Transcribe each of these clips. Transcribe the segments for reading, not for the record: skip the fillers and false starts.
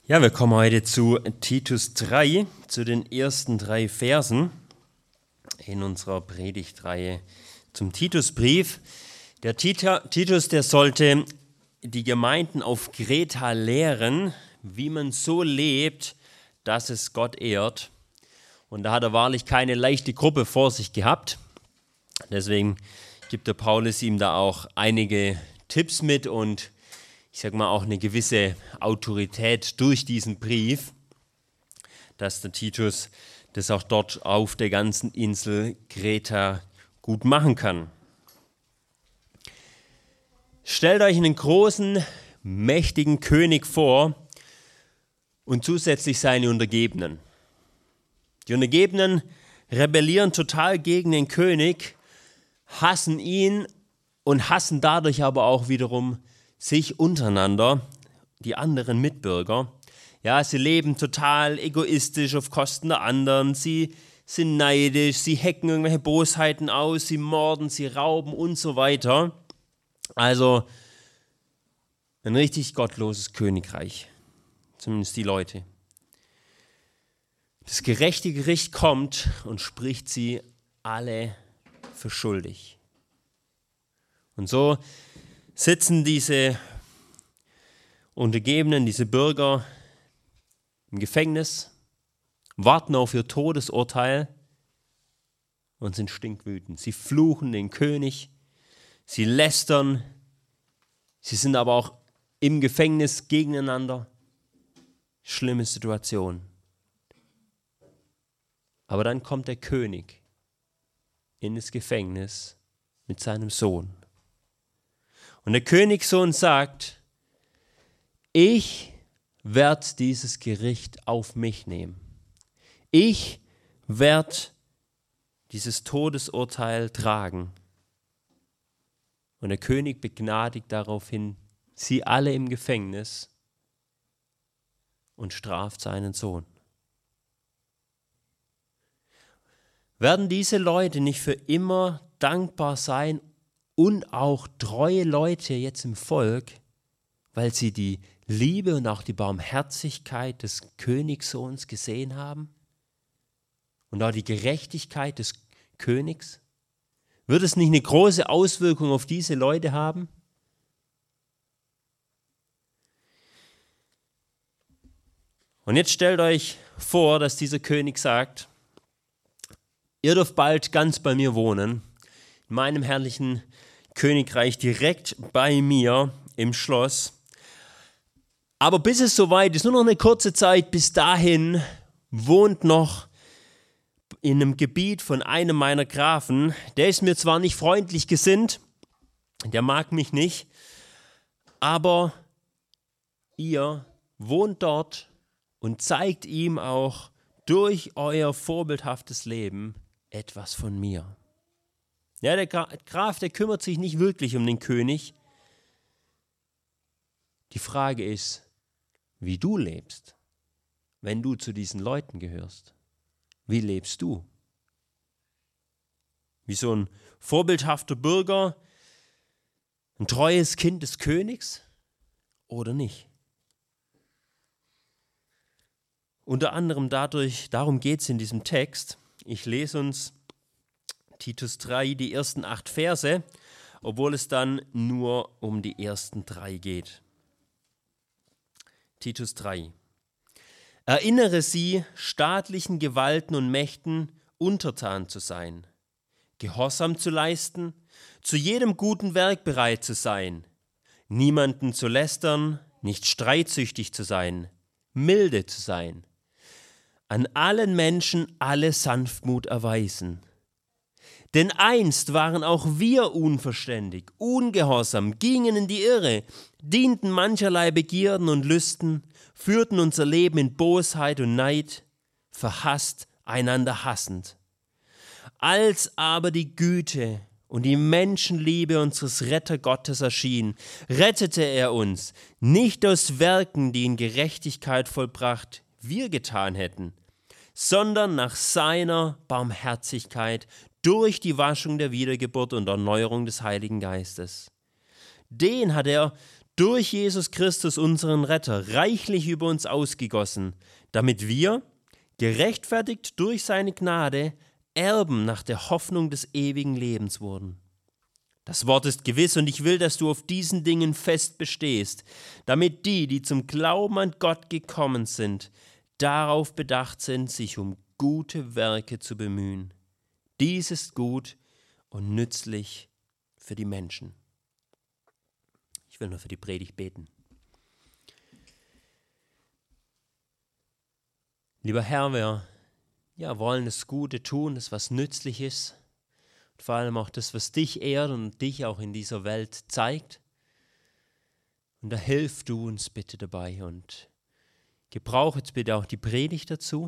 Ja, wir kommen heute zu Titus 3, zu den ersten 3 Versen in unserer Predigtreihe zum Titusbrief. Der Titus, der sollte die Gemeinden auf Kreta lehren, wie man so lebt, dass es Gott ehrt. Und da hat er wahrlich keine leichte Gruppe vor sich gehabt. Deswegen gibt der Paulus ihm da auch einige Tipps mit und ich sage mal auch eine gewisse Autorität durch diesen Brief, dass der Titus das auch dort auf der ganzen Insel Kreta gut machen kann. Stellt euch einen großen, mächtigen König vor und zusätzlich seine Untergebenen. Die Untergebenen rebellieren total gegen den König, hassen ihn und hassen dadurch aber auch wiederum sich untereinander, die anderen Mitbürger. Ja, sie leben total egoistisch auf Kosten der anderen, sie sind neidisch, sie hecken irgendwelche Bosheiten aus, sie morden, sie rauben und so weiter. Also ein richtig gottloses Königreich, zumindest die Leute. Das gerechte Gericht kommt und spricht sie alle für schuldig. Und so sitzen diese Untergebenen, diese Bürger im Gefängnis, warten auf ihr Todesurteil und sind stinkwütend. Sie fluchen den König, sie lästern, sie sind aber auch im Gefängnis gegeneinander. Schlimme Situation. Aber dann kommt der König in das Gefängnis mit seinem Sohn. Und der Königssohn sagt, ich werde dieses Gericht auf mich nehmen. Ich werde dieses Todesurteil tragen. Und der König begnadigt daraufhin sie alle im Gefängnis und straft seinen Sohn. Werden diese Leute nicht für immer dankbar sein und auch treue Leute jetzt im Volk, weil sie die Liebe und auch die Barmherzigkeit des Königssohns gesehen haben und auch die Gerechtigkeit des Königs? Wird es nicht eine große Auswirkung auf diese Leute haben? Und jetzt stellt euch vor, dass dieser König sagt, ihr dürft bald ganz bei mir wohnen, in meinem herrlichen Königreich direkt bei mir im Schloss. Aber bis es soweit ist, nur noch eine kurze Zeit, bis dahin wohnt noch in einem Gebiet von einem meiner Grafen. Der ist mir zwar nicht freundlich gesinnt, der mag mich nicht, aber ihr wohnt dort und zeigt ihm auch durch euer vorbildhaftes Leben etwas von mir. Ja, der Graf, der kümmert sich nicht wirklich um den König. Die Frage ist, wie du lebst, wenn du zu diesen Leuten gehörst. Wie lebst du? Wie so ein vorbildhafter Bürger, ein treues Kind des Königs oder nicht? Unter anderem darum geht es in diesem Text. Ich lese uns Titus 3, die ersten 8 Verse, obwohl es dann nur um die ersten 3 geht. Titus 3. Erinnere sie, staatlichen Gewalten und Mächten untertan zu sein, Gehorsam zu leisten, zu jedem guten Werk bereit zu sein, niemanden zu lästern, nicht streitsüchtig zu sein, milde zu sein, an allen Menschen alle Sanftmut erweisen. Denn einst waren auch wir unverständig, ungehorsam, gingen in die Irre, dienten mancherlei Begierden und Lüsten, führten unser Leben in Bosheit und Neid, verhasst, einander hassend. Als aber die Güte und die Menschenliebe unseres Rettergottes erschien, rettete er uns, nicht aus Werken, die in Gerechtigkeit vollbracht wir getan hätten, sondern nach seiner Barmherzigkeit durch die Waschung der Wiedergeburt und Erneuerung des Heiligen Geistes. Den hat er durch Jesus Christus, unseren Retter, reichlich über uns ausgegossen, damit wir, gerechtfertigt durch seine Gnade, Erben nach der Hoffnung des ewigen Lebens wurden. Das Wort ist gewiss und ich will, dass du auf diesen Dingen fest bestehst, damit die, die zum Glauben an Gott gekommen sind, darauf bedacht sind, sich um gute Werke zu bemühen. Dies ist gut und nützlich für die Menschen. Ich will nur für die Predigt beten. Lieber Herr, wir wollen das Gute tun, das was nützlich ist. Und vor allem auch das, was dich ehrt und dich auch in dieser Welt zeigt. Und da hilf du uns bitte dabei und gebrauche jetzt bitte auch die Predigt dazu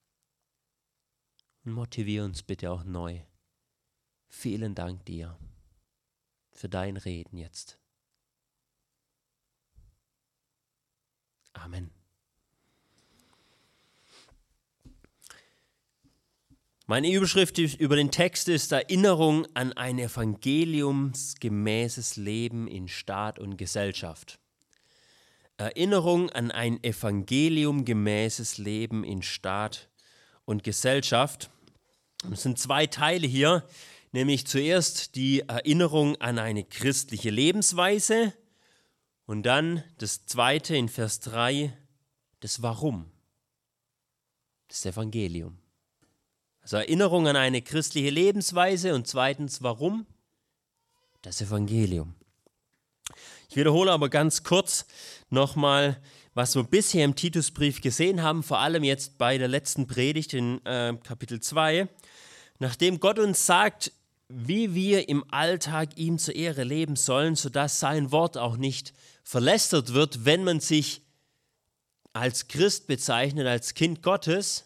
und motiviere uns bitte auch neu. Vielen Dank dir für dein Reden jetzt. Amen. Meine Überschrift über den Text ist Erinnerung an ein evangeliumsgemäßes Leben in Staat und Gesellschaft. Erinnerung an ein evangeliumgemäßes Leben in Staat und Gesellschaft. Es sind zwei Teile hier, nämlich zuerst die Erinnerung an eine christliche Lebensweise und dann das zweite in Vers 3, das Warum, das Evangelium. Also Erinnerung an eine christliche Lebensweise und zweitens, warum? Das Evangelium. Ich wiederhole aber ganz kurz nochmal, was wir bisher im Titusbrief gesehen haben, vor allem jetzt bei der letzten Predigt in Kapitel 2. Nachdem Gott uns sagt, wie wir im Alltag ihm zur Ehre leben sollen, sodass sein Wort auch nicht verlästert wird, wenn man sich als Christ bezeichnet, als Kind Gottes,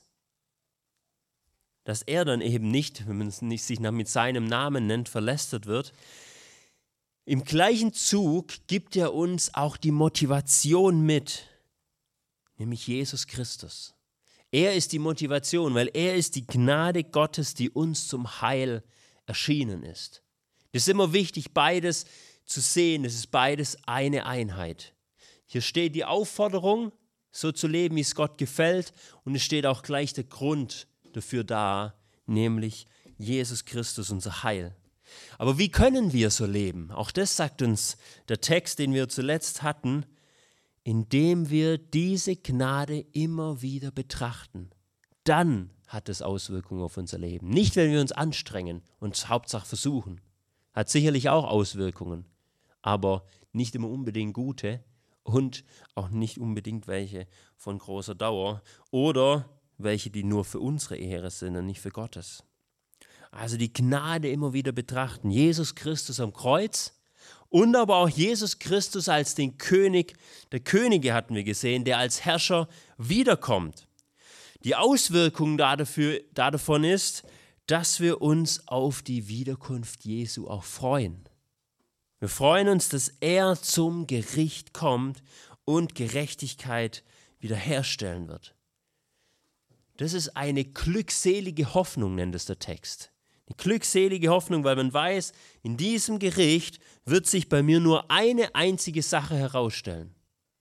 dass er dann eben nicht, wenn man sich mit seinem Namen nennt, verlästert wird. Im gleichen Zug gibt er uns auch die Motivation mit, nämlich Jesus Christus. Er ist die Motivation, weil er ist die Gnade Gottes, die uns zum Heil erschienen ist. Es ist immer wichtig, beides zu sehen, es ist beides eine Einheit. Hier steht die Aufforderung, so zu leben, wie es Gott gefällt, und es steht auch gleich der Grund dafür da, nämlich Jesus Christus, unser Heil. Aber wie können wir so leben? Auch das sagt uns der Text, den wir zuletzt hatten, indem wir diese Gnade immer wieder betrachten. Dann hat es Auswirkungen auf unser Leben. Nicht, wenn wir uns anstrengen und Hauptsache versuchen. Hat sicherlich auch Auswirkungen, aber nicht immer unbedingt gute und auch nicht unbedingt welche von großer Dauer oder welche, die nur für unsere Ehre sind und nicht für Gottes. Also die Gnade immer wieder betrachten. Jesus Christus am Kreuz und aber auch Jesus Christus als den König der Könige hatten wir gesehen, der als Herrscher wiederkommt. Die Auswirkung davon ist, dass wir uns auf die Wiederkunft Jesu auch freuen. Wir freuen uns, dass er zum Gericht kommt und Gerechtigkeit wiederherstellen wird. Das ist eine glückselige Hoffnung, nennt es der Text. Eine glückselige Hoffnung, weil man weiß, in diesem Gericht wird sich bei mir nur eine einzige Sache herausstellen.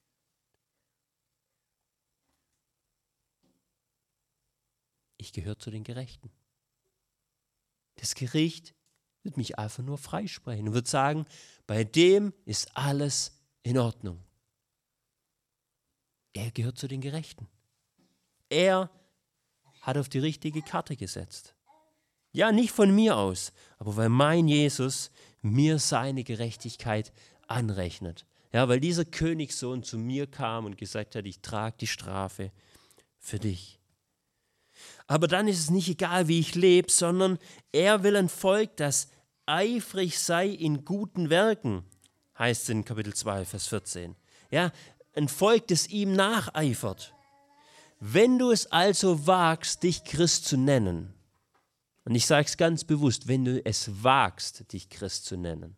Ich gehöre zu den Gerechten. Das Gericht wird mich einfach nur freisprechen und wird sagen, bei dem ist alles in Ordnung. Er gehört zu den Gerechten. Er hat auf die richtige Karte gesetzt. Ja, nicht von mir aus, aber weil mein Jesus mir seine Gerechtigkeit anrechnet. Ja, weil dieser Königssohn zu mir kam und gesagt hat, ich trage die Strafe für dich. Aber dann ist es nicht egal, wie ich lebe, sondern er will ein Volk, das eifrig sei in guten Werken, heißt es in Kapitel 2, Vers 14. Ja, ein Volk, das ihm nacheifert. Wenn du es also wagst, dich Christ zu nennen, und ich sage es ganz bewusst, wenn du es wagst, dich Christ zu nennen,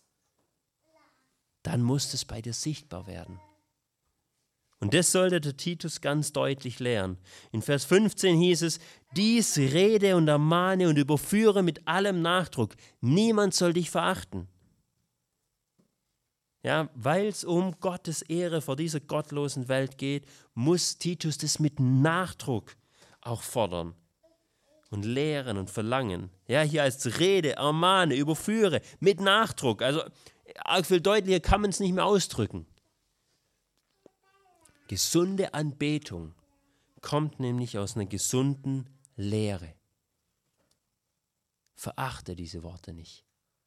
dann muss es bei dir sichtbar werden. Und das sollte der Titus ganz deutlich lernen. In Vers 15 hieß es, dies rede und ermahne und überführe mit allem Nachdruck. Niemand soll dich verachten. Ja, weil es um Gottes Ehre vor dieser gottlosen Welt geht, muss Titus das mit Nachdruck auch fordern und lehren und verlangen. Ja, hier als Rede, ermahne, überführe, mit Nachdruck. Also arg viel deutlicher kann man es nicht mehr ausdrücken. Gesunde Anbetung kommt nämlich aus einer gesunden Lehre. Verachte diese Worte nicht.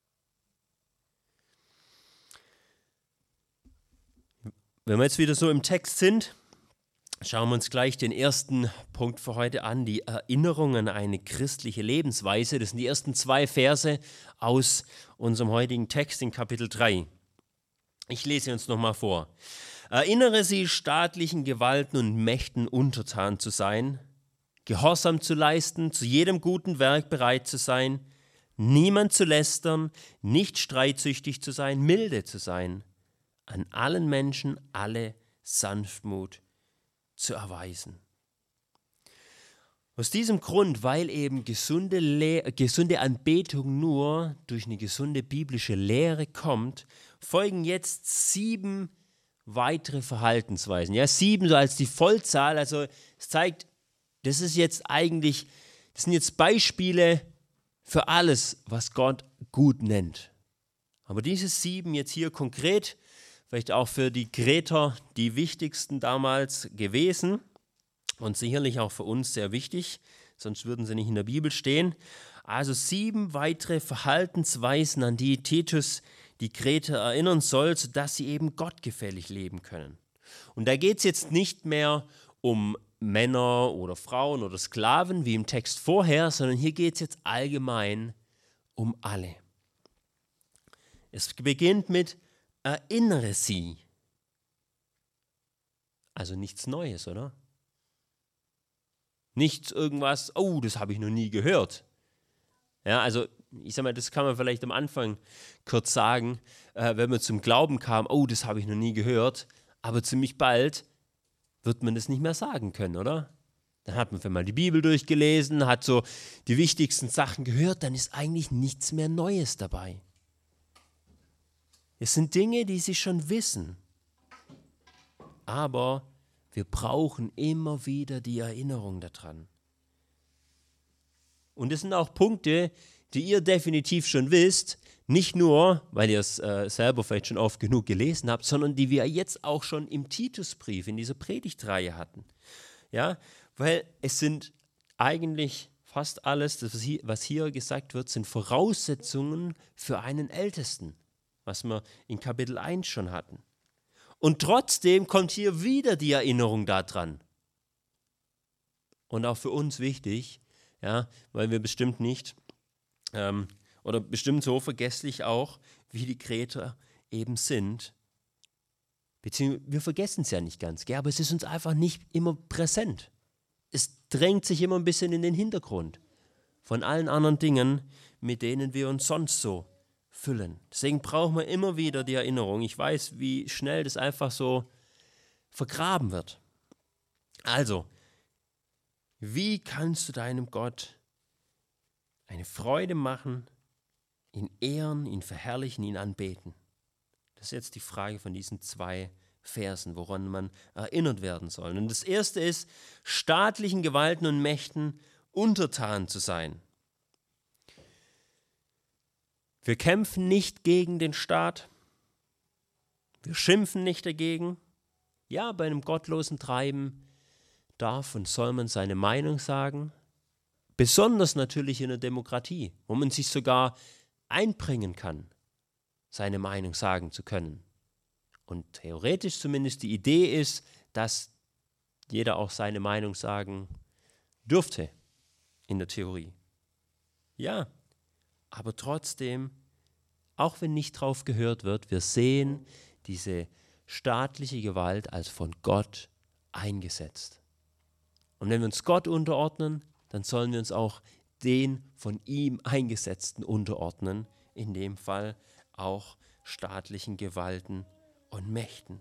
Wenn wir jetzt wieder so im Text sind, schauen wir uns gleich den ersten Punkt für heute an, die Erinnerung an eine christliche Lebensweise. Das sind die ersten 2 Verse aus unserem heutigen Text in Kapitel 3. Ich lese uns nochmal vor. Erinnere sie, staatlichen Gewalten und Mächten untertan zu sein, Gehorsam zu leisten, zu jedem guten Werk bereit zu sein, niemand zu lästern, nicht streitsüchtig zu sein, milde zu sein, an allen Menschen alle Sanftmut zu erweisen. Aus diesem Grund, weil eben gesunde Anbetung nur durch eine gesunde biblische Lehre kommt, folgen jetzt 7 weitere Verhaltensweisen. Ja, 7 so als die Vollzahl, also es zeigt, das sind jetzt Beispiele für alles, was Gott gut nennt. Aber diese 7 jetzt hier konkret, vielleicht auch für die Kreter die wichtigsten damals gewesen und sicherlich auch für uns sehr wichtig, sonst würden sie nicht in der Bibel stehen. Also 7 weitere Verhaltensweisen, an die Titus die Kreter erinnern soll, sodass sie eben gottgefällig leben können. Und da geht es jetzt nicht mehr um Männer oder Frauen oder Sklaven wie im Text vorher, sondern hier geht es jetzt allgemein um alle. Es beginnt mit erinnere sie. Also nichts Neues, oder? Nichts irgendwas, oh, das habe ich noch nie gehört. Ja, also ich sag mal, das kann man vielleicht am Anfang kurz sagen, wenn man zum Glauben kam, oh, das habe ich noch nie gehört, aber ziemlich bald wird man das nicht mehr sagen können, oder? Dann hat man mal die Bibel durchgelesen, hat so die wichtigsten Sachen gehört, dann ist eigentlich nichts mehr Neues dabei. Es sind Dinge, die sie schon wissen, aber wir brauchen immer wieder die Erinnerung daran. Und es sind auch Punkte, die ihr definitiv schon wisst, nicht nur, weil ihr es selber vielleicht schon oft genug gelesen habt, sondern die wir jetzt auch schon im Titusbrief, in dieser Predigtreihe hatten. Ja, weil es sind eigentlich fast alles, was hier gesagt wird, sind Voraussetzungen für einen Ältesten, was wir in Kapitel 1 schon hatten. Und trotzdem kommt hier wieder die Erinnerung daran. Und auch für uns wichtig, ja, weil wir bestimmt nicht oder bestimmt so vergesslich auch, wie die Kreter eben sind. Beziehungsweise wir vergessen es ja nicht ganz, gell? Aber es ist uns einfach nicht immer präsent. Es drängt sich immer ein bisschen in den Hintergrund von allen anderen Dingen, mit denen wir uns sonst so füllen. Deswegen brauchen wir immer wieder die Erinnerung. Ich weiß, wie schnell das einfach so vergraben wird. Also, wie kannst du deinem Gott eine Freude machen, ihn ehren, ihn verherrlichen, ihn anbeten? Das ist jetzt die Frage von diesen 2 Versen, woran man erinnert werden soll. Und das erste ist, staatlichen Gewalten und Mächten untertan zu sein. Wir kämpfen nicht gegen den Staat, wir schimpfen nicht dagegen. Ja, bei einem gottlosen Treiben darf und soll man seine Meinung sagen, besonders natürlich in der Demokratie, wo man sich sogar einbringen kann, seine Meinung sagen zu können. Und theoretisch zumindest die Idee ist, dass jeder auch seine Meinung sagen dürfte in der Theorie. Ja, aber trotzdem, auch wenn nicht drauf gehört wird, wir sehen diese staatliche Gewalt als von Gott eingesetzt. Und wenn wir uns Gott unterordnen, dann sollen wir uns auch den von ihm Eingesetzten unterordnen, in dem Fall auch staatlichen Gewalten und Mächten.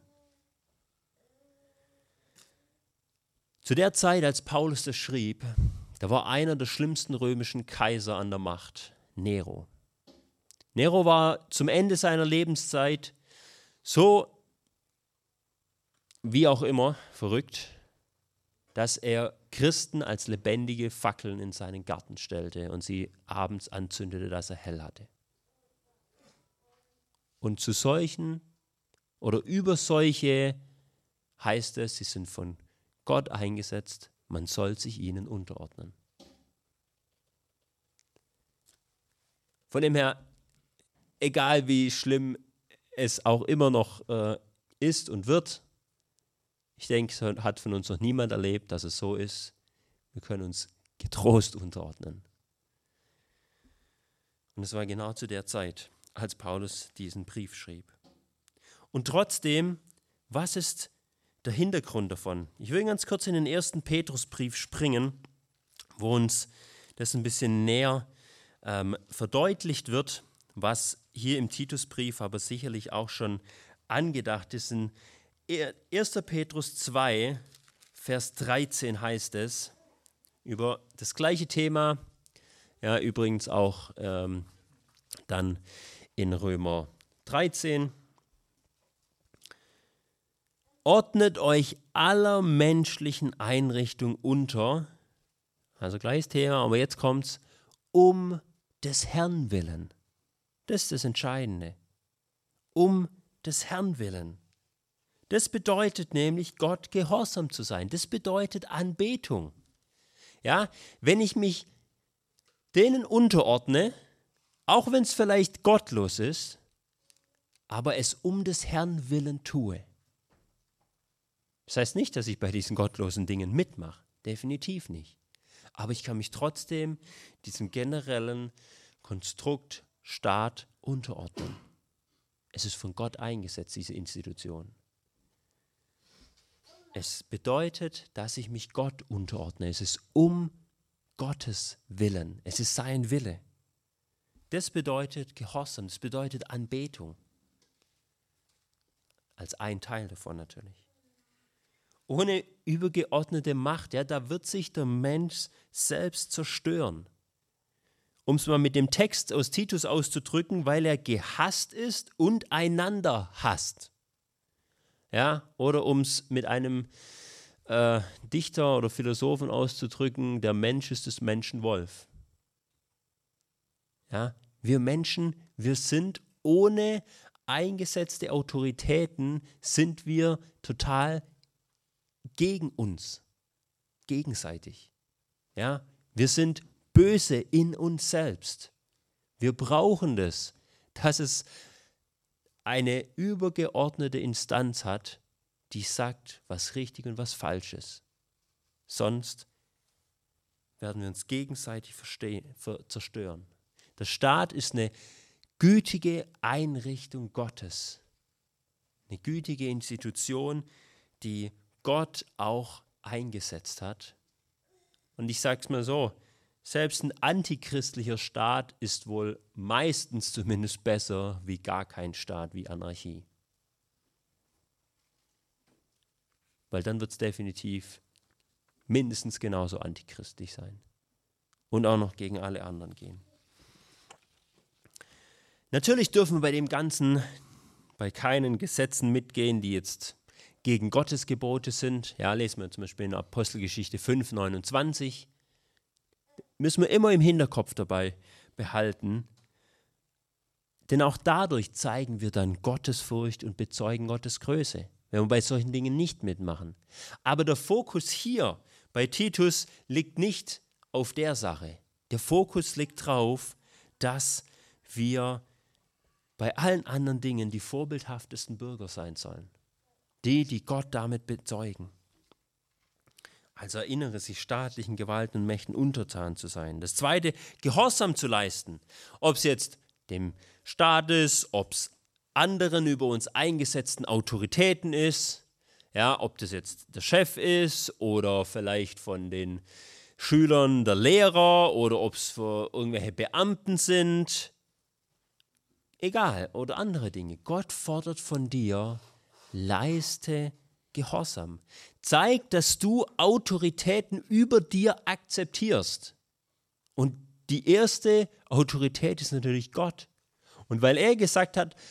Zu der Zeit, als Paulus das schrieb, da war einer der schlimmsten römischen Kaiser an der Macht, Nero. Nero war zum Ende seiner Lebenszeit So, wie auch immer, verrückt, dass er Christen als lebendige Fackeln in seinen Garten stellte und sie abends anzündete, dass er hell hatte. Und zu solchen oder über solche heißt es, sie sind von Gott eingesetzt, man soll sich ihnen unterordnen. Von dem her, egal wie schlimm es auch immer noch ist und wird, ich denke, es hat von uns noch niemand erlebt, dass es so ist. Wir können uns getrost unterordnen. Und es war genau zu der Zeit, als Paulus diesen Brief schrieb. Und trotzdem, was ist der Hintergrund davon? Ich will ganz kurz in den 1. Petrusbrief springen, wo uns das ein bisschen näher verdeutlicht wird, was hier im Titusbrief aber sicherlich auch schon angedacht ist. In 1. Petrus 2, Vers 13 heißt es, über das gleiche Thema, ja, übrigens auch dann in Römer 13. Ordnet euch aller menschlichen Einrichtung unter, also gleiches Thema, aber jetzt kommt's, um des Herrn willen. Das ist das Entscheidende. Um des Herrn willen. Das bedeutet nämlich, Gott gehorsam zu sein. Das bedeutet Anbetung. Ja, wenn ich mich denen unterordne, auch wenn es vielleicht gottlos ist, aber es um des Herrn willen tue. Das heißt nicht, dass ich bei diesen gottlosen Dingen mitmache. Definitiv nicht. Aber ich kann mich trotzdem diesem generellen Konstrukt Staat unterordnen. Es ist von Gott eingesetzt, diese Institution. Es bedeutet, dass ich mich Gott unterordne. Es ist um Gottes Willen. Es ist sein Wille. Das bedeutet Gehorsam, das bedeutet Anbetung. Als ein Teil davon natürlich. Ohne übergeordnete Macht, ja, da wird sich der Mensch selbst zerstören. Um es mal mit dem Text aus Titus auszudrücken, weil er gehasst ist und einander hasst. Ja, oder um es mit einem Dichter oder Philosophen auszudrücken, der Mensch ist des Menschen Wolf. Ja, wir Menschen, wir sind ohne eingesetzte Autoritäten, sind wir total gegen uns, gegenseitig. Ja, wir sind böse in uns selbst. Wir brauchen das, dass es eine übergeordnete Instanz hat, die sagt, was richtig und was falsch ist. Sonst werden wir uns gegenseitig zerstören. Der Staat ist eine gütige Einrichtung Gottes. Eine gütige Institution, die Gott auch eingesetzt hat. Und ich sage es mal so, selbst ein antichristlicher Staat ist wohl meistens zumindest besser wie gar kein Staat, wie Anarchie. Weil dann wird es definitiv mindestens genauso antichristlich sein. Und auch noch gegen alle anderen gehen. Natürlich dürfen wir bei dem Ganzen bei keinen Gesetzen mitgehen, die jetzt gegen Gottes Gebote sind. Ja, lesen wir zum Beispiel in Apostelgeschichte 5, 29. Müssen wir immer im Hinterkopf dabei behalten. Denn auch dadurch zeigen wir dann Gottesfurcht und bezeugen Gottes Größe, wenn wir bei solchen Dingen nicht mitmachen. Aber der Fokus hier bei Titus liegt nicht auf der Sache. Der Fokus liegt darauf, dass wir bei allen anderen Dingen die vorbildhaftesten Bürger sein sollen. Die Gott damit bezeugen. Also erinnere sich, staatlichen Gewalten und Mächten untertan zu sein. Das Zweite, Gehorsam zu leisten. Ob es jetzt dem Staat ist, ob es anderen über uns eingesetzten Autoritäten ist, ja, ob das jetzt der Chef ist oder vielleicht von den Schülern der Lehrer oder ob es für irgendwelche Beamten sind. Egal, oder andere Dinge. Gott fordert von dir, leiste Gehorsam. Zeig, dass du Autoritäten über dir akzeptierst. Und die erste Autorität ist natürlich Gott. Und weil er gesagt hat,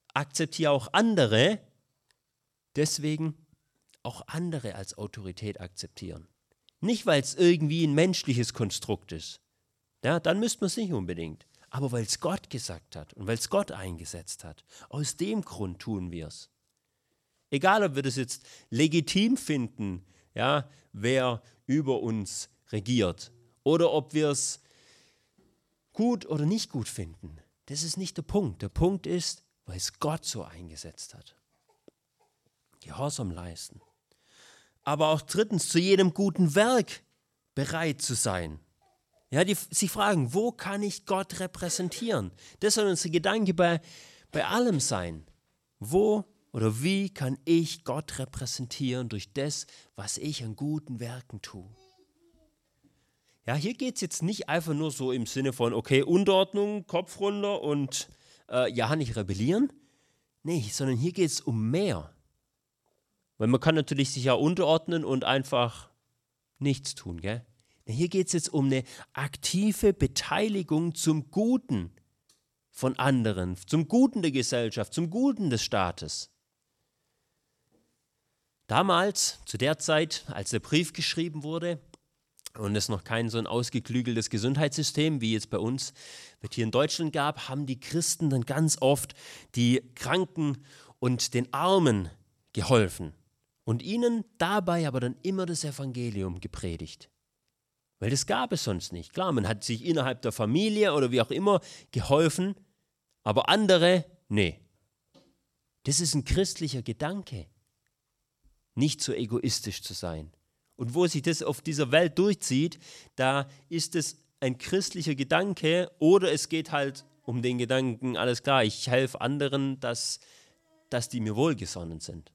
akzeptiere auch andere, deswegen auch andere als Autorität akzeptieren. Nicht, weil es irgendwie ein menschliches Konstrukt ist. Ja, dann müsste man es nicht unbedingt. Aber weil es Gott gesagt hat und weil es Gott eingesetzt hat. Aus dem Grund tun wir es. Egal, ob wir das jetzt legitim finden, ja, wer über uns regiert, oder ob wir es gut oder nicht gut finden. Das ist nicht der Punkt. Der Punkt ist, weil es Gott so eingesetzt hat. Gehorsam leisten. Aber auch drittens, zu jedem guten Werk bereit zu sein. Ja, sie fragen, wo kann ich Gott repräsentieren? Das soll unser Gedanke bei allem sein. Wo oder wie kann ich Gott repräsentieren durch das, was ich an guten Werken tue? Ja, hier geht es jetzt nicht einfach nur so im Sinne von, okay, Unterordnung, Kopf runter und ja, nicht rebellieren. Nee, sondern hier geht es um mehr. Weil man kann natürlich sich ja unterordnen und einfach nichts tun, gell? Hier geht es jetzt um eine aktive Beteiligung zum Guten von anderen, zum Guten der Gesellschaft, zum Guten des Staates. Damals, zu der Zeit, als der Brief geschrieben wurde und es noch kein so ein ausgeklügeltes Gesundheitssystem, wie jetzt bei uns hier in Deutschland gab, haben die Christen dann ganz oft die Kranken und den Armen geholfen und ihnen dabei aber dann immer das Evangelium gepredigt. Weil das gab es sonst nicht. Klar, man hat sich innerhalb der Familie oder wie auch immer geholfen, aber andere, nee. Das ist ein christlicher Gedanke, nicht so egoistisch zu sein. Und wo sich das auf dieser Welt durchzieht, da ist es ein christlicher Gedanke oder es geht halt um den Gedanken, alles klar, ich helfe anderen, dass die mir wohlgesonnen sind.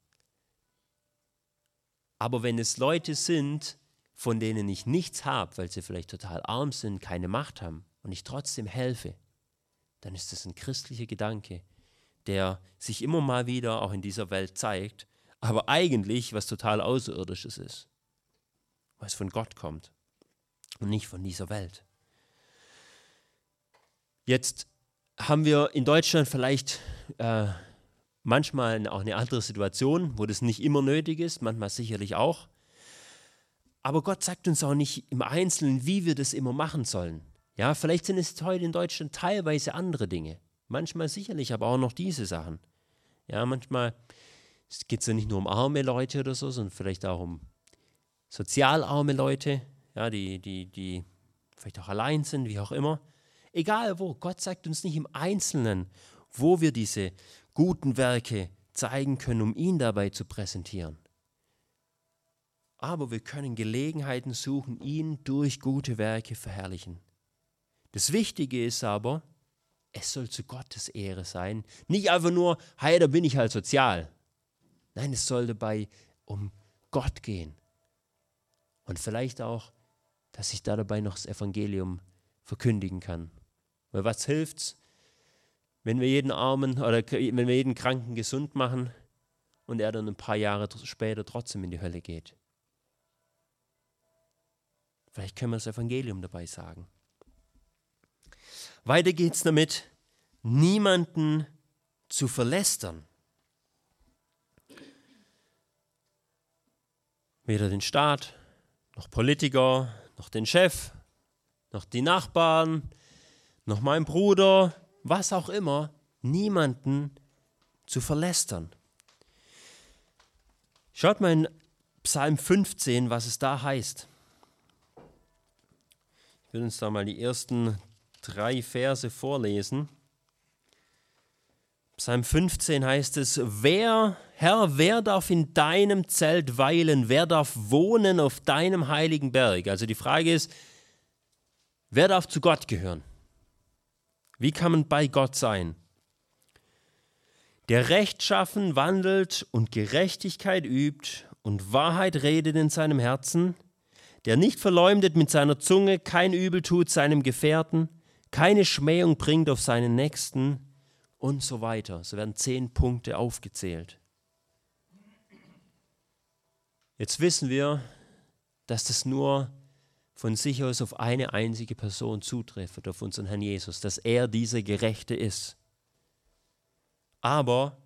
Aber wenn es Leute sind, von denen ich nichts habe, weil sie vielleicht total arm sind, keine Macht haben und ich trotzdem helfe, dann ist das ein christlicher Gedanke, der sich immer mal wieder auch in dieser Welt zeigt, aber eigentlich was total Außerirdisches ist, was von Gott kommt und nicht von dieser Welt. Jetzt haben wir in Deutschland vielleicht manchmal auch eine andere Situation, wo das nicht immer nötig ist, manchmal sicherlich auch. Aber Gott sagt uns auch nicht im Einzelnen, wie wir das immer machen sollen. Ja, vielleicht sind es heute in Deutschland teilweise andere Dinge. Manchmal sicherlich, aber auch noch diese Sachen. Ja, manchmal geht es ja nicht nur um arme Leute oder so, sondern vielleicht auch um sozial arme Leute, ja, die vielleicht auch allein sind, wie auch immer. Egal wo, Gott sagt uns nicht im Einzelnen, wo wir diese guten Werke zeigen können, um ihn dabei zu präsentieren. Aber wir können Gelegenheiten suchen, ihn durch gute Werke verherrlichen. Das Wichtige ist aber, es soll zu Gottes Ehre sein. Nicht einfach nur, hey, da bin ich halt sozial. Nein, es soll dabei um Gott gehen. Und vielleicht auch, dass ich da dabei noch das Evangelium verkündigen kann. Weil was hilft's, wenn wir jeden Armen oder wenn wir jeden Kranken gesund machen und er dann ein paar Jahre später trotzdem in die Hölle geht? Vielleicht können wir das Evangelium dabei sagen. Weiter geht's damit, niemanden zu verlästern. Weder den Staat, noch Politiker, noch den Chef, noch die Nachbarn, noch meinen Bruder, was auch immer, niemanden zu verlästern. Schaut mal in Psalm 15, was es da heißt. Ich will uns da mal die ersten 3 Verse vorlesen. Psalm 15 heißt es, Herr, wer darf in deinem Zelt weilen? Wer darf wohnen auf deinem heiligen Berg? Also die Frage ist, wer darf zu Gott gehören? Wie kann man bei Gott sein? Der rechtschaffen wandelt und Gerechtigkeit übt und Wahrheit redet in seinem Herzen, der nicht verleumdet mit seiner Zunge, kein Übel tut seinem Gefährten, keine Schmähung bringt auf seinen Nächsten und so weiter. So werden 10 Punkte aufgezählt. Jetzt wissen wir, dass das nur von sich aus auf eine einzige Person zutrifft, auf unseren Herrn Jesus, dass er dieser Gerechte ist. Aber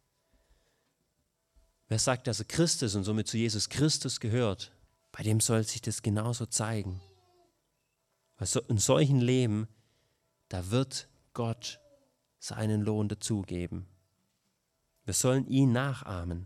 wer sagt, dass er Christ ist und somit zu Jesus Christus gehört, bei dem soll sich das genauso zeigen. Weil in solchen Leben, da wird Gott seinen Lohn dazugeben. Wir sollen ihn nachahmen.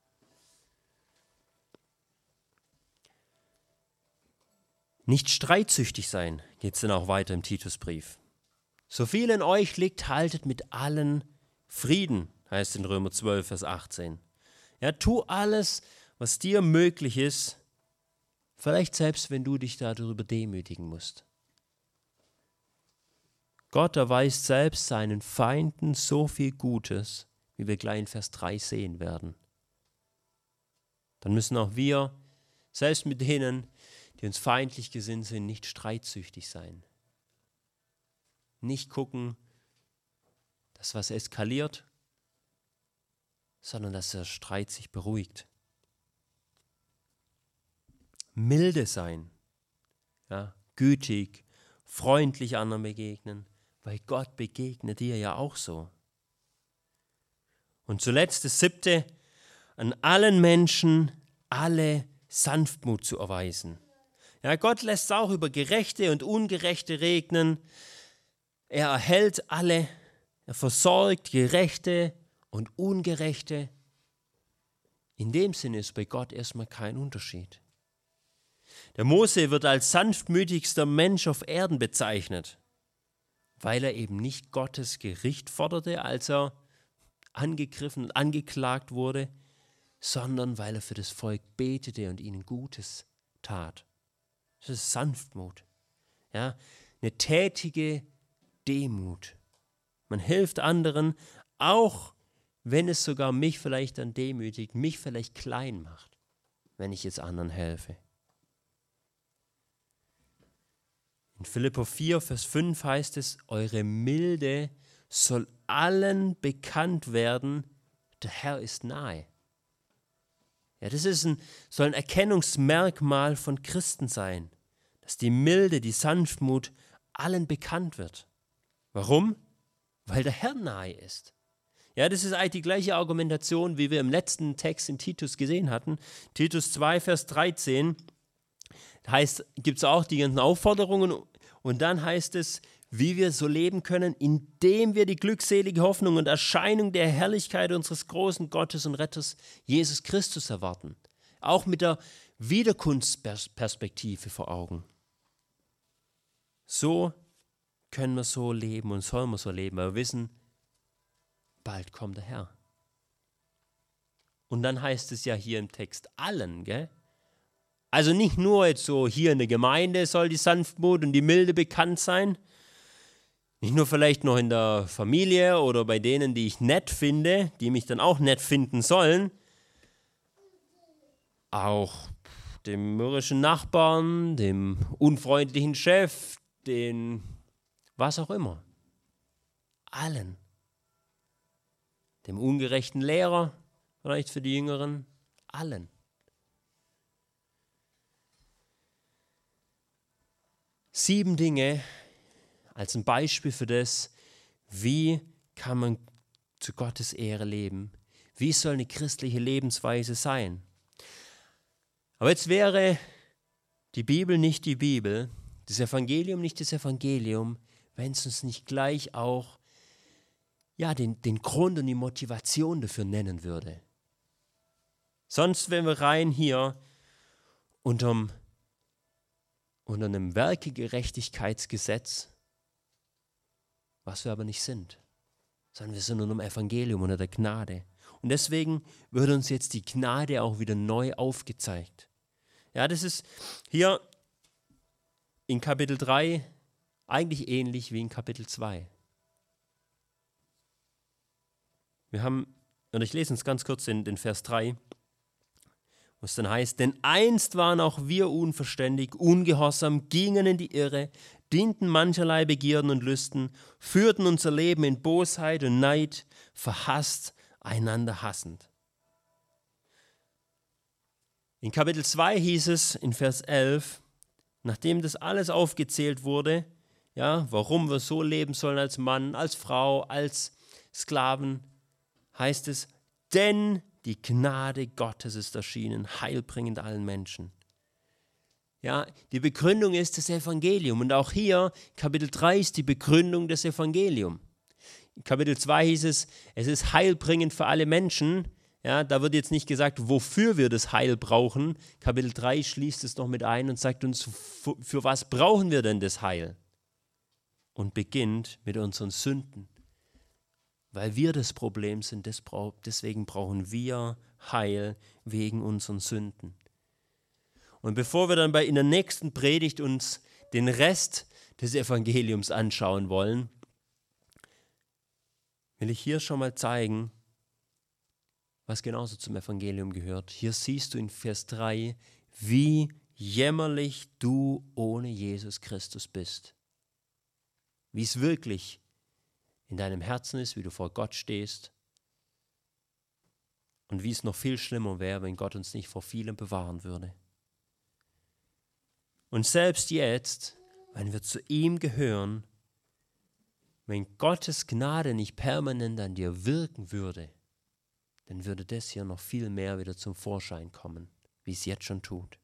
Nicht streitsüchtig sein, geht es dann auch weiter im Titusbrief. So viel in euch liegt, haltet mit allen Frieden, heißt in Römer 12, Vers 18. Ja, tu alles, was dir möglich ist, vielleicht selbst, wenn du dich darüber demütigen musst. Gott erweist selbst seinen Feinden so viel Gutes, wie wir gleich in Vers 3 sehen werden. Dann müssen auch wir, selbst mit denen, die uns feindlich gesinnt sind, nicht streitsüchtig sein. Nicht gucken, dass was eskaliert, sondern dass der Streit sich beruhigt. Milde sein, ja, gütig, freundlich anderen begegnen, weil Gott begegnet dir ja auch so. Und zuletzt das 7. An allen Menschen alle Sanftmut zu erweisen. Ja, Gott lässt auch über Gerechte und Ungerechte regnen. Er erhält alle, er versorgt Gerechte und Ungerechte. In dem Sinne ist bei Gott erstmal kein Unterschied. Der Mose wird als sanftmütigster Mensch auf Erden bezeichnet, weil er eben nicht Gottes Gericht forderte, als er angegriffen und angeklagt wurde, sondern weil er für das Volk betete und ihnen Gutes tat. Das ist Sanftmut. Ja, eine tätige Demut. Man hilft anderen, auch wenn es sogar mich vielleicht dann demütigt, mich vielleicht klein macht, wenn ich jetzt anderen helfe. In Philipper 4, Vers 5 heißt es, eure Milde soll allen bekannt werden, der Herr ist nahe. Ja, das soll ein Erkennungsmerkmal von Christen sein, dass die Milde, die Sanftmut allen bekannt wird. Warum? Weil der Herr nahe ist. Ja, das ist eigentlich die gleiche Argumentation, wie wir im letzten Text in Titus gesehen hatten. Titus 2, Vers 13 gibt es auch die ganzen Aufforderungen und dann heißt es, wie wir so leben können, indem wir die glückselige Hoffnung und Erscheinung der Herrlichkeit unseres großen Gottes und Retters Jesus Christus erwarten. Auch mit der Wiederkunftsperspektive vor Augen. So können wir so leben und sollen wir so leben, weil wir wissen, bald kommt der Herr. Und dann heißt es ja hier im Text allen, gell? Also nicht nur jetzt so hier in der Gemeinde soll die Sanftmut und die Milde bekannt sein, nicht nur vielleicht noch in der Familie oder bei denen, die ich nett finde, die mich dann auch nett finden sollen, auch dem mürrischen Nachbarn, dem unfreundlichen Chef, den was auch immer. Allen. Dem ungerechten Lehrer, vielleicht für die Jüngeren, allen. Sieben Dinge als ein Beispiel für das, wie kann man zu Gottes Ehre leben. Wie soll eine christliche Lebensweise sein? Aber jetzt wäre die Bibel nicht die Bibel, das Evangelium nicht das Evangelium, wenn es uns nicht gleich auch den Grund und die Motivation dafür nennen würde. Sonst wären wir rein hier unter einem Werkegerechtigkeitsgesetz, was wir aber nicht sind, sondern wir sind unter dem Evangelium, unter der Gnade. Und deswegen wird uns jetzt die Gnade auch wieder neu aufgezeigt. Ja, das ist hier in Kapitel 3 eigentlich ähnlich wie in Kapitel 2. Und ich lese uns ganz kurz den Vers 3, wo es dann heißt, denn einst waren auch wir unverständig, ungehorsam, gingen in die Irre, dienten mancherlei Begierden und Lüsten, führten unser Leben in Bosheit und Neid, verhasst, einander hassend. In Kapitel 2 hieß es in Vers 11, nachdem das alles aufgezählt wurde, ja, warum wir so leben sollen als Mann, als Frau, als Sklaven, heißt es, denn die Gnade Gottes ist erschienen, heilbringend allen Menschen. Ja, die Begründung ist das Evangelium. Und auch hier, Kapitel 3 ist die Begründung des Evangeliums. In Kapitel 2 hieß es ist heilbringend für alle Menschen. Ja, da wird jetzt nicht gesagt, wofür wir das Heil brauchen. Kapitel 3 schließt es noch mit ein und sagt uns, für was brauchen wir denn das Heil? Und beginnt mit unseren Sünden. Weil wir das Problem sind, deswegen brauchen wir Heil wegen unseren Sünden. Und bevor wir dann in der nächsten Predigt uns den Rest des Evangeliums anschauen wollen, will ich hier schon mal zeigen, was genauso zum Evangelium gehört. Hier siehst du in Vers 3, wie jämmerlich du ohne Jesus Christus bist. Wie es wirklich in deinem Herzen ist, wie du vor Gott stehst und wie es noch viel schlimmer wäre, wenn Gott uns nicht vor vielem bewahren würde. Und selbst jetzt, wenn wir zu ihm gehören, wenn Gottes Gnade nicht permanent an dir wirken würde, dann würde das hier noch viel mehr wieder zum Vorschein kommen, wie es jetzt schon tut.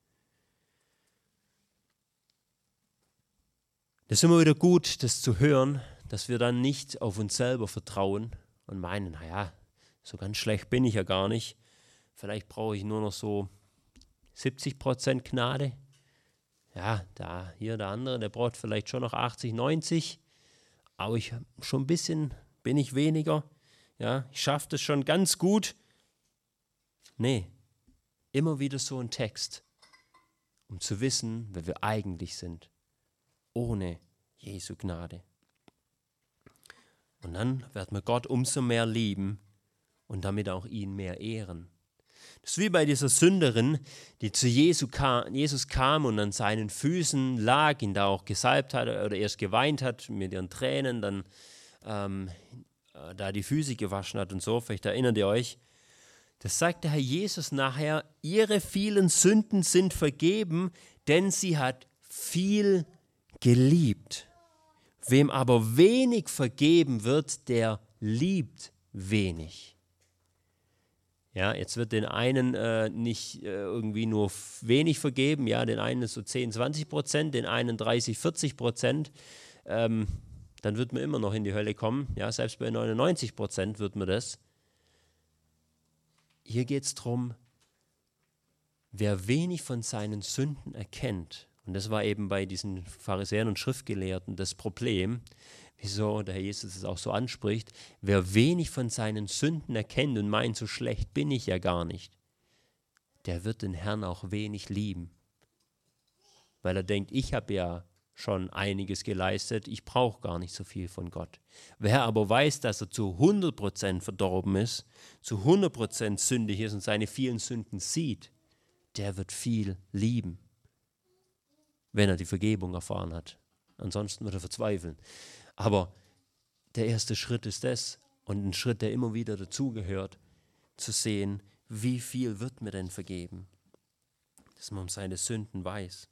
Das ist immer wieder gut, das zu hören, dass wir dann nicht auf uns selber vertrauen und meinen, naja, so ganz schlecht bin ich ja gar nicht. Vielleicht brauche ich nur noch so 70% Gnade. Ja, der andere, der braucht vielleicht schon noch 80, 90. Aber ich schon ein bisschen bin ich weniger. Ja, ich schaffe das schon ganz gut. Nee, immer wieder so ein Text, um zu wissen, wer wir eigentlich sind. Ohne Jesu Gnade. Und dann werden wir Gott umso mehr lieben und damit auch ihn mehr ehren. Das ist wie bei dieser Sünderin, die zu Jesus kam und an seinen Füßen lag, ihn da auch gesalbt hat oder erst geweint hat mit ihren Tränen, dann da die Füße gewaschen hat und so, vielleicht erinnert ihr euch. Das sagt der Herr Jesus nachher, ihre vielen Sünden sind vergeben, denn sie hat viel geliebt. Wem aber wenig vergeben wird, der liebt wenig. Ja, jetzt wird den einen nicht irgendwie nur wenig vergeben, ja, den einen ist so 10-20%, den einen 30-40%, dann wird man immer noch in die Hölle kommen, ja, selbst bei 99% wird man das. Hier geht es darum, wer wenig von seinen Sünden erkennt, und das war eben bei diesen Pharisäern und Schriftgelehrten das Problem, wieso der Herr Jesus es auch so anspricht, wer wenig von seinen Sünden erkennt und meint, so schlecht bin ich ja gar nicht, der wird den Herrn auch wenig lieben. Weil er denkt, ich habe ja schon einiges geleistet, ich brauche gar nicht so viel von Gott. Wer aber weiß, dass er zu 100% verdorben ist, zu 100% sündig ist und seine vielen Sünden sieht, der wird viel lieben, wenn er die Vergebung erfahren hat. Ansonsten wird er verzweifeln. Aber der erste Schritt ist das und ein Schritt, der immer wieder dazugehört, zu sehen, wie viel wird mir denn vergeben, dass man um seine Sünden weiß.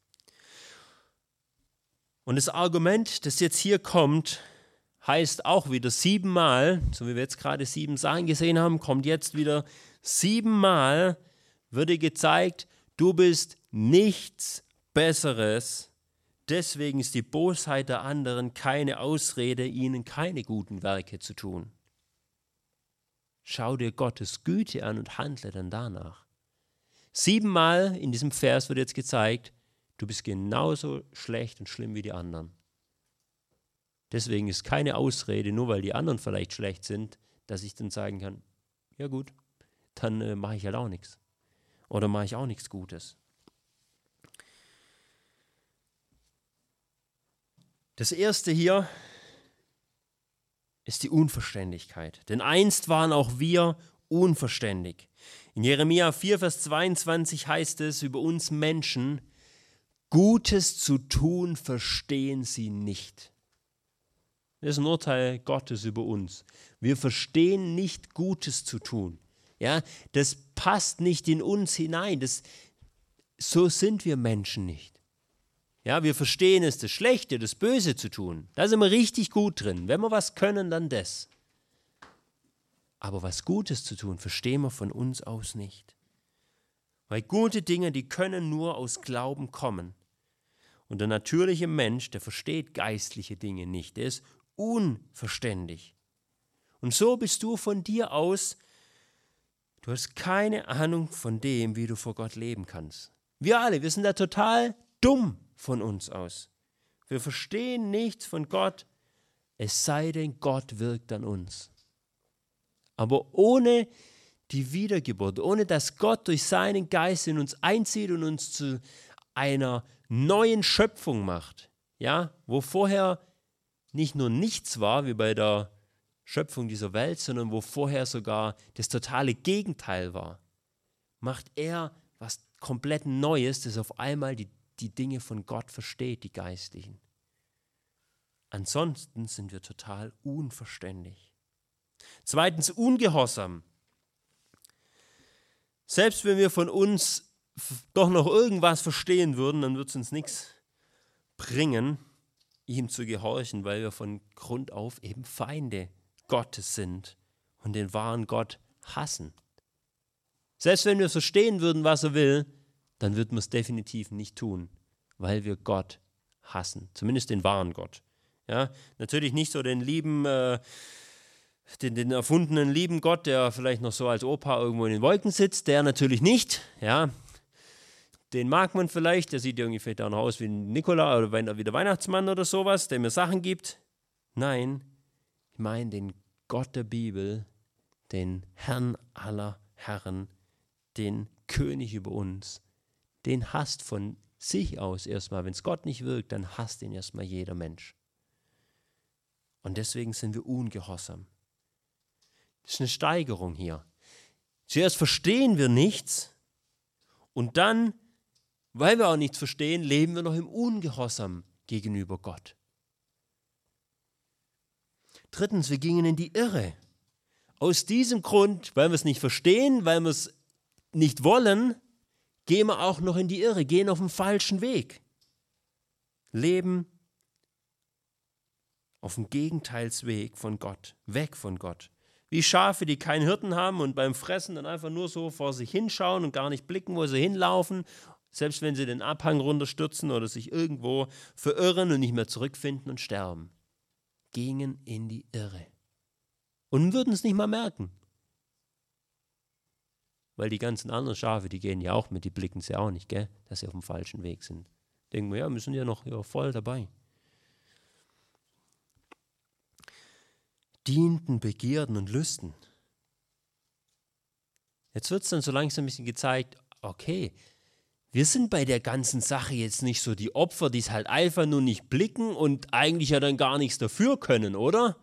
Und das Argument, das jetzt hier kommt, heißt auch wieder 7-mal, so wie wir jetzt gerade 7 Sachen gesehen haben, kommt jetzt wieder 7-mal, würde gezeigt, du bist nichts Besseres. Deswegen ist die Bosheit der anderen keine Ausrede, ihnen keine guten Werke zu tun. Schau dir Gottes Güte an und handle dann danach. 7-mal in diesem Vers wird jetzt gezeigt, du bist genauso schlecht und schlimm wie die anderen. Deswegen ist keine Ausrede, nur weil die anderen vielleicht schlecht sind, dass ich dann sagen kann, ja gut, dann mache ich halt auch nichts. Oder mache ich auch nichts Gutes. Das erste hier ist die Unverständigkeit. Denn einst waren auch wir unverständig. In Jeremia 4, Vers 22 heißt es über uns Menschen, Gutes zu tun verstehen sie nicht. Das ist ein Urteil Gottes über uns. Wir verstehen nicht, Gutes zu tun. Ja, das passt nicht in uns hinein. So sind wir Menschen nicht. Ja, wir verstehen es, das Schlechte, das Böse zu tun. Da sind wir richtig gut drin. Wenn wir was können, dann das. Aber was Gutes zu tun, verstehen wir von uns aus nicht. Weil gute Dinge, die können nur aus Glauben kommen. Und der natürliche Mensch, der versteht geistliche Dinge nicht, der ist unverständig. Und so bist du von dir aus, du hast keine Ahnung von dem, wie du vor Gott leben kannst. Wir alle, wir sind da total dumm von uns aus. Wir verstehen nichts von Gott, es sei denn, Gott wirkt an uns. Aber ohne die Wiedergeburt, ohne dass Gott durch seinen Geist in uns einzieht und uns zu einer neuen Schöpfung macht, ja, wo vorher nicht nur nichts war, wie bei der Schöpfung dieser Welt, sondern wo vorher sogar das totale Gegenteil war, macht er was komplett Neues, das auf einmal die Dinge von Gott versteht, die geistlichen. Ansonsten sind wir total unverständlich. Zweitens, Ungehorsam. Selbst wenn wir von uns doch noch irgendwas verstehen würden, dann wird es uns nichts bringen, ihm zu gehorchen, weil wir von Grund auf eben Feinde Gottes sind und den wahren Gott hassen. Selbst wenn wir verstehen würden, was er will, dann würden wir es definitiv nicht tun, weil wir Gott hassen, zumindest den wahren Gott. Ja, natürlich nicht so den lieben, den erfundenen lieben Gott, der vielleicht noch so als Opa irgendwo in den Wolken sitzt, der natürlich nicht, ja. Den mag man vielleicht, der sieht irgendwie vielleicht auch noch aus wie ein Nikolaus oder wie der Weihnachtsmann oder sowas, der mir Sachen gibt. Nein, ich meine den Gott der Bibel, den Herrn aller Herren, den König über uns, den hasst von sich aus erstmal. Wenn es Gott nicht wirkt, dann hasst ihn erstmal jeder Mensch. Und deswegen sind wir ungehorsam. Das ist eine Steigerung hier. Zuerst verstehen wir nichts und dann, weil wir auch nichts verstehen, leben wir noch im Ungehorsam gegenüber Gott. Drittens, wir gingen in die Irre. Aus diesem Grund, weil wir es nicht verstehen, weil wir es nicht wollen, gehen wir auch noch in die Irre, gehen auf den falschen Weg. Leben auf dem Gegenteilsweg von Gott, weg von Gott. Wie Schafe, die keinen Hirten haben und beim Fressen dann einfach nur so vor sich hinschauen und gar nicht blicken, wo sie hinlaufen, selbst wenn sie den Abhang runterstürzen oder sich irgendwo verirren und nicht mehr zurückfinden und sterben. Gingen in die Irre. Und würden es nicht mal merken. Weil die ganzen anderen Schafe, die gehen ja auch mit, die blicken es ja auch nicht, gell, dass sie auf dem falschen Weg sind. Denken wir, ja, wir sind ja noch voll dabei. Dienten Begierden und Lüsten. Jetzt wird es dann so langsam ein bisschen gezeigt, okay, wir sind bei der ganzen Sache jetzt nicht so die Opfer, die es halt einfach nur nicht blicken und eigentlich ja dann gar nichts dafür können, oder?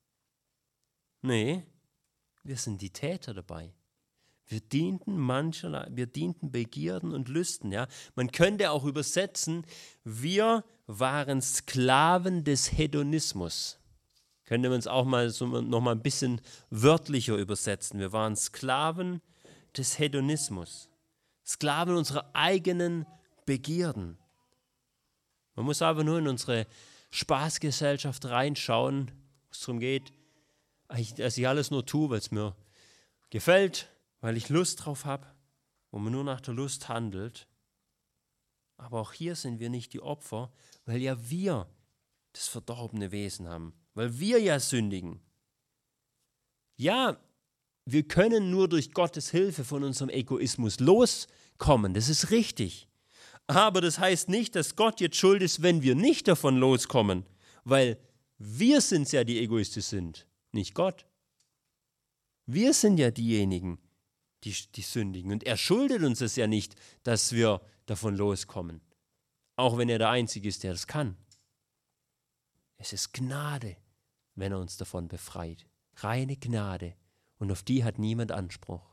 Nee, wir sind die Täter dabei. Wir dienten Begierden und Lüsten. Ja? Man könnte auch übersetzen, wir waren Sklaven des Hedonismus. Könnte man es auch mal so noch mal ein bisschen wörtlicher übersetzen. Wir waren Sklaven des Hedonismus. Sklaven unserer eigenen Begierden. Man muss aber nur in unsere Spaßgesellschaft reinschauen, wo es darum geht, dass ich alles nur tue, weil es mir gefällt, weil ich Lust drauf habe, wo man nur nach der Lust handelt. Aber auch hier sind wir nicht die Opfer, weil ja wir das verdorbene Wesen haben, weil wir ja sündigen. Ja, wir können nur durch Gottes Hilfe von unserem Egoismus loskommen, das ist richtig. Aber das heißt nicht, dass Gott jetzt schuld ist, wenn wir nicht davon loskommen, weil wir sind es ja, die egoistisch sind, nicht Gott. Wir sind ja diejenigen, die sündigen. Und er schuldet uns es ja nicht, dass wir davon loskommen. Auch wenn er der Einzige ist, der das kann. Es ist Gnade, wenn er uns davon befreit. Reine Gnade. Und auf die hat niemand Anspruch.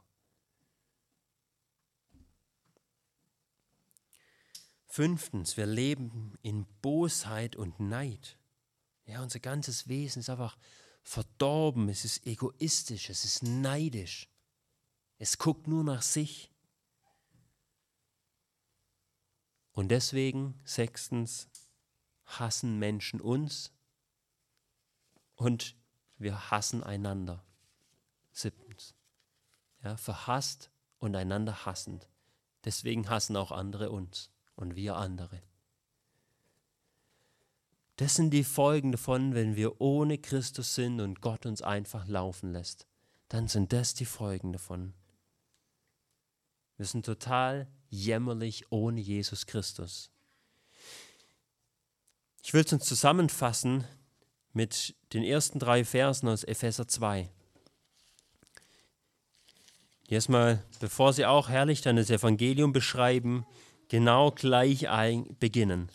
5. Wir leben in Bosheit und Neid. Ja, unser ganzes Wesen ist einfach verdorben. Es ist egoistisch, es ist neidisch. Es guckt nur nach sich. Und deswegen, 6. hassen Menschen uns und wir hassen einander. Siebtens. Ja, verhasst und einander hassend. Deswegen hassen auch andere uns und wir andere. Das sind die Folgen davon, wenn wir ohne Christus sind und Gott uns einfach laufen lässt. Dann sind das die Folgen davon. Wir sind total jämmerlich ohne Jesus Christus. Ich will es uns zusammenfassen mit den ersten 3 Versen aus Epheser 2. Erstmal, bevor sie auch herrlich dann das Evangelium beschreiben, genau gleich beginnen.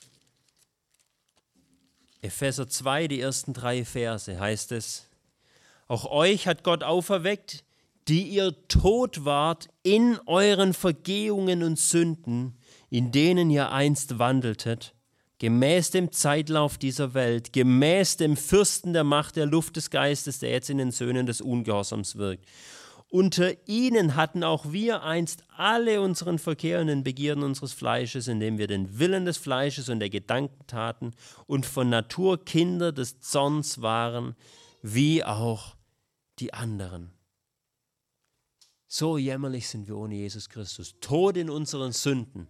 Epheser 2, die ersten 3 Verse, heißt es: Auch euch hat Gott auferweckt, die ihr tot wart in euren Vergehungen und Sünden, in denen ihr einst wandeltet, gemäß dem Zeitlauf dieser Welt, gemäß dem Fürsten der Macht der Luft des Geistes, der jetzt in den Söhnen des Ungehorsams wirkt. Unter ihnen hatten auch wir einst alle unseren Verkehr in den Begierden unseres Fleisches, indem wir den Willen des Fleisches und der Gedanken taten und von Natur Kinder des Zorns waren, wie auch die anderen. So jämmerlich sind wir ohne Jesus Christus, tot in unseren Sünden.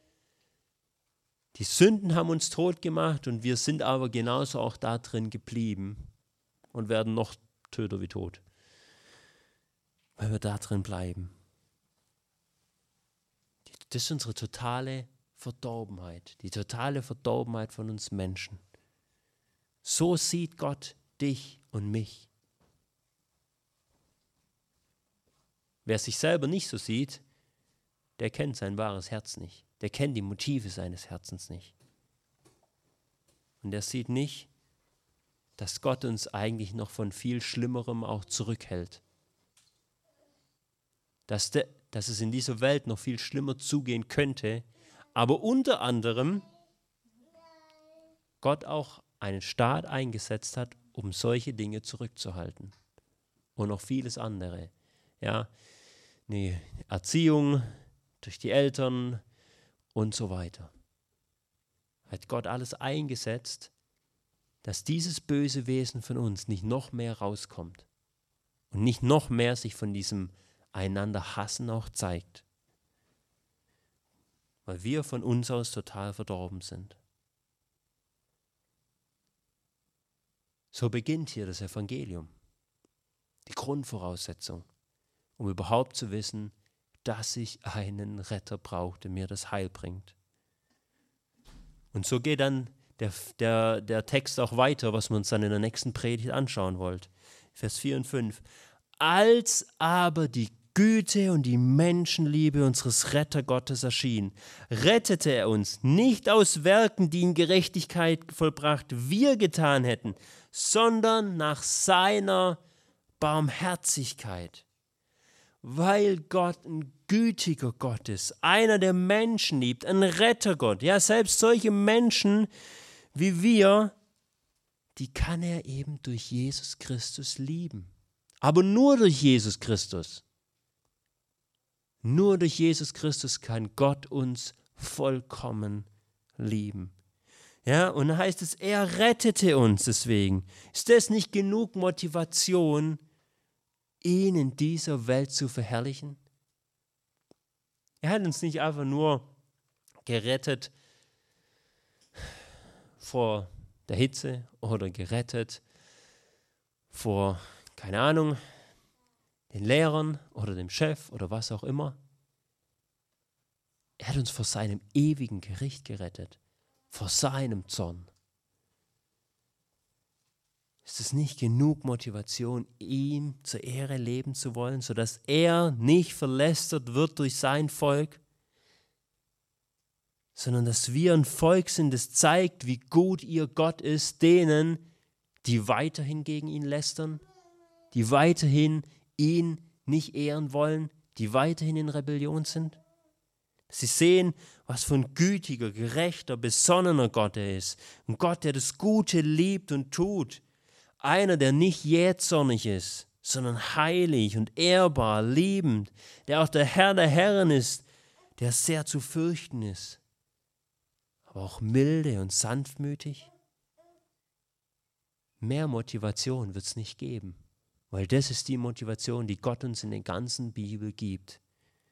Die Sünden haben uns tot gemacht und wir sind aber genauso auch da drin geblieben und werden noch töter wie tot, weil wir da drin bleiben. Das ist unsere totale Verdorbenheit, die totale Verdorbenheit von uns Menschen. So sieht Gott dich und mich. Wer sich selber nicht so sieht, der kennt sein wahres Herz nicht. Der kennt die Motive seines Herzens nicht. Und er sieht nicht, dass Gott uns eigentlich noch von viel Schlimmerem auch zurückhält. Dass es in dieser Welt noch viel schlimmer zugehen könnte, aber unter anderem Gott auch einen Staat eingesetzt hat, um solche Dinge zurückzuhalten. Und noch vieles andere. Ja, eine Erziehung durch die Eltern und so weiter. Hat Gott alles eingesetzt, dass dieses böse Wesen von uns nicht noch mehr rauskommt und nicht noch mehr sich von diesem einander hassen auch zeigt. Weil wir von uns aus total verdorben sind. So beginnt hier das Evangelium. Die Grundvoraussetzung, um überhaupt zu wissen, dass ich einen Retter brauche, der mir das Heil bringt. Und so geht dann der Text auch weiter, was wir uns dann in der nächsten Predigt anschauen wollen. Vers 4 und 5. Als aber die Güte und die Menschenliebe unseres Rettergottes erschien, rettete er uns nicht aus Werken, die in Gerechtigkeit vollbracht wir getan hätten, sondern nach seiner Barmherzigkeit. Weil Gott ein gütiger Gott ist, einer, der Menschen liebt, ein Rettergott. Ja, selbst solche Menschen wie wir, die kann er eben durch Jesus Christus lieben. Aber nur durch Jesus Christus. Nur durch Jesus Christus kann Gott uns vollkommen lieben. Ja, und dann heißt es, er rettete uns deswegen. Ist das nicht genug Motivation, ihn in dieser Welt zu verherrlichen? Er hat uns nicht einfach nur gerettet vor der Hitze oder gerettet vor, keine Ahnung, den Lehrern oder dem Chef oder was auch immer. Er hat uns vor seinem ewigen Gericht gerettet, vor seinem Zorn. Ist es nicht genug Motivation, ihm zur Ehre leben zu wollen, sodass er nicht verlästert wird durch sein Volk, sondern dass wir ein Volk sind, das zeigt, wie gut ihr Gott ist, denen, die weiterhin gegen ihn lästern, die weiterhin ihn nicht ehren wollen, die weiterhin in Rebellion sind? Sie sehen, was für ein gütiger, gerechter, besonnener Gott er ist. Ein Gott, der das Gute liebt und tut. Einer, der nicht jähzornig ist, sondern heilig und ehrbar, liebend, der auch der Herr der Herren ist, der sehr zu fürchten ist, aber auch milde und sanftmütig. Mehr Motivation wird es nicht geben, Weil das ist die Motivation, die Gott uns in der ganzen Bibel gibt.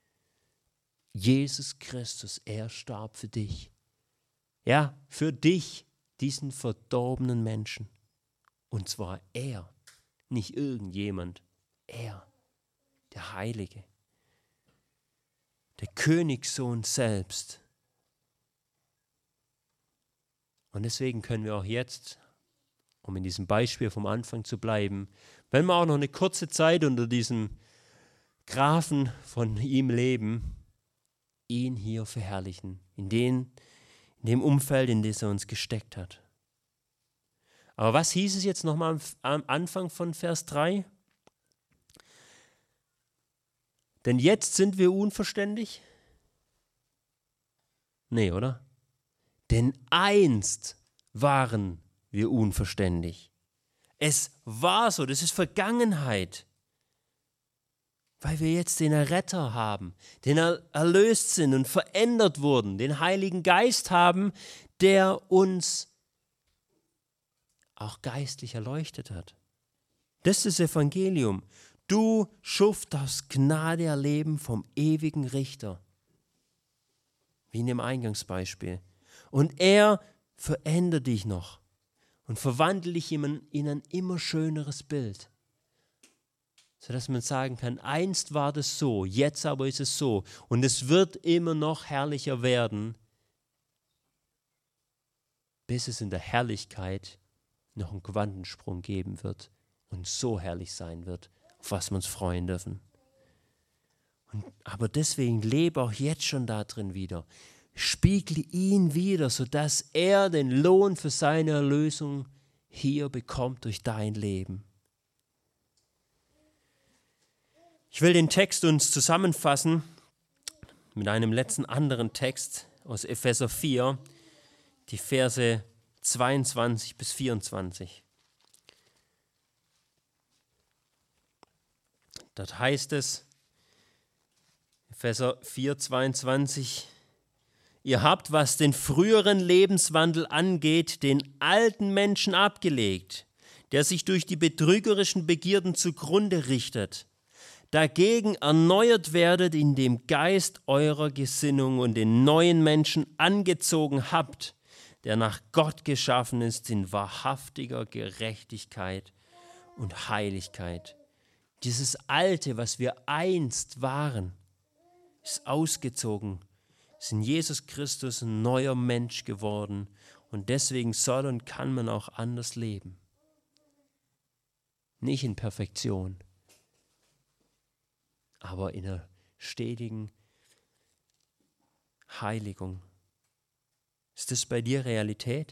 Jesus Christus, er starb für dich. Ja, für dich, diesen verdorbenen Menschen. Und zwar er, nicht irgendjemand. Er, der Heilige, der Königssohn selbst. Und deswegen können wir auch jetzt, um in diesem Beispiel vom Anfang zu bleiben, wenn wir auch noch eine kurze Zeit unter diesem Grafen von ihm leben, ihn hier verherrlichen, in dem Umfeld, in das er uns gesteckt hat. Aber was hieß es jetzt nochmal am Anfang von Vers 3? Denn jetzt sind wir unverständig? Nee, oder? Denn einst waren wir unverständig. Es war so, das ist Vergangenheit. Weil wir jetzt den Erretter haben, den erlöst sind und verändert wurden, den Heiligen Geist haben, der uns auch geistlich erleuchtet hat. Das ist das Evangelium. Du Schuft darfst Gnade erleben vom ewigen Richter. Wie in dem Eingangsbeispiel. Und er verändert dich noch und verwandelt dich in ein immer schöneres Bild. Sodass man sagen kann, einst war das so, jetzt aber ist es so. Und es wird immer noch herrlicher werden, bis es in der Herrlichkeit noch einen Quantensprung geben wird und so herrlich sein wird, auf was wir uns freuen dürfen. Aber deswegen lebe auch jetzt schon da drin wieder. Spiegle ihn wieder, sodass er den Lohn für seine Erlösung hier bekommt durch dein Leben. Ich will den Text uns zusammenfassen mit einem letzten anderen Text aus Epheser 4, die Verse 22 bis 24. Dort heißt es, Epheser 4, 22, ihr habt, was den früheren Lebenswandel angeht, den alten Menschen abgelegt, der sich durch die betrügerischen Begierden zugrunde richtet. Dagegen erneuert werdet in dem Geist eurer Gesinnung und den neuen Menschen angezogen habt, der nach Gott geschaffen ist in wahrhaftiger Gerechtigkeit und Heiligkeit. Dieses Alte, was wir einst waren, ist ausgezogen, ist in Jesus Christus ein neuer Mensch geworden und deswegen soll und kann man auch anders leben. Nicht in Perfektion, aber in einer stetigen Heiligung. Ist das bei dir Realität?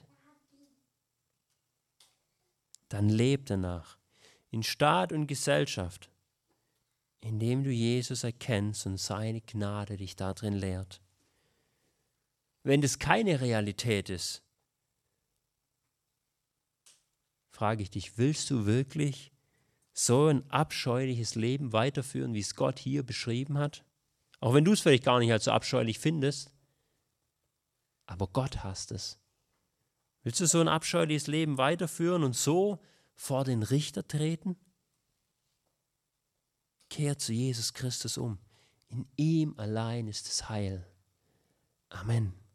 Dann leb danach, in Staat und Gesellschaft, indem du Jesus erkennst und seine Gnade dich darin lehrt. Wenn das keine Realität ist, frage ich dich, willst du wirklich so ein abscheuliches Leben weiterführen, wie es Gott hier beschrieben hat? Auch wenn du es vielleicht gar nicht als so abscheulich findest, aber Gott hasst es. Willst du so ein abscheuliches Leben weiterführen und so vor den Richter treten? Kehr zu Jesus Christus um. In ihm allein ist das Heil. Amen.